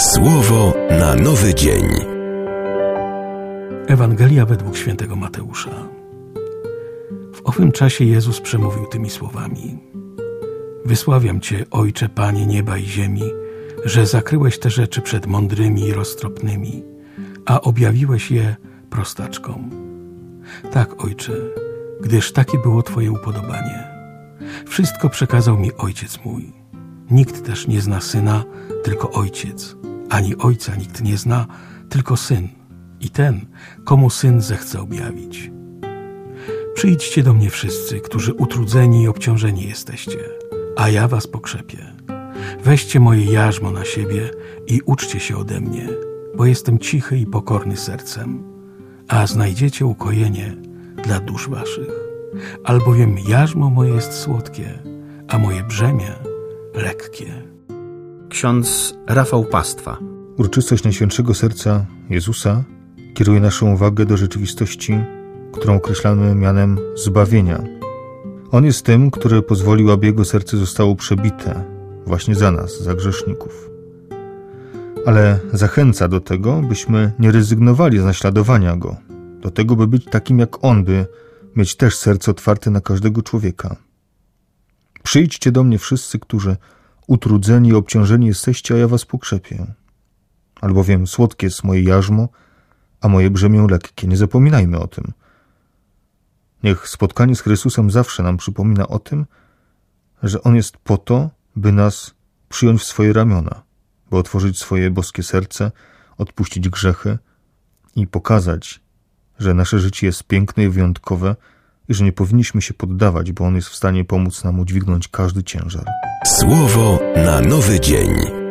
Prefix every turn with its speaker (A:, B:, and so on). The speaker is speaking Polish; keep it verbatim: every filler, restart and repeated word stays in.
A: Słowo na nowy dzień.
B: Ewangelia według świętego Mateusza. W owym czasie Jezus przemówił tymi słowami: Wysławiam Cię, Ojcze, Panie nieba i ziemi, że zakryłeś te rzeczy przed mądrymi i roztropnymi, a objawiłeś je prostaczkom. Tak, Ojcze, gdyż takie było Twoje upodobanie. Wszystko przekazał mi Ojciec mój. Nikt też nie zna Syna, tylko Ojciec, ani Ojca nikt nie zna, tylko Syn i ten, komu Syn zechce objawić. Przyjdźcie do mnie wszyscy, którzy utrudzeni i obciążeni jesteście, a ja was pokrzepię. Weźcie moje jarzmo na siebie i uczcie się ode mnie, bo jestem cichy i pokorny sercem, a znajdziecie ukojenie dla dusz waszych. Albowiem jarzmo moje jest słodkie, a moje brzemię lekkie.
C: Ksiądz Rafał Pastwa.
D: Uroczystość Najświętszego Serca Jezusa kieruje naszą uwagę do rzeczywistości, którą określamy mianem zbawienia. On jest tym, który pozwolił, aby Jego serce zostało przebite właśnie za nas, za grzeszników. Ale zachęca do tego, byśmy nie rezygnowali z naśladowania Go, do tego, by być takim jak On, by mieć też serce otwarte na każdego człowieka. Przyjdźcie do mnie wszyscy, którzy utrudzeni i obciążeni jesteście, a ja was pokrzepię. Albowiem słodkie jest moje jarzmo, a moje brzemię lekkie. Nie zapominajmy o tym. Niech spotkanie z Chrystusem zawsze nam przypomina o tym, że On jest po to, by nas przyjąć w swoje ramiona, by otworzyć swoje boskie serce, odpuścić grzechy i pokazać, że nasze życie jest piękne i wyjątkowe i że nie powinniśmy się poddawać, bo On jest w stanie pomóc nam udźwignąć każdy ciężar.
A: Słowo na nowy dzień.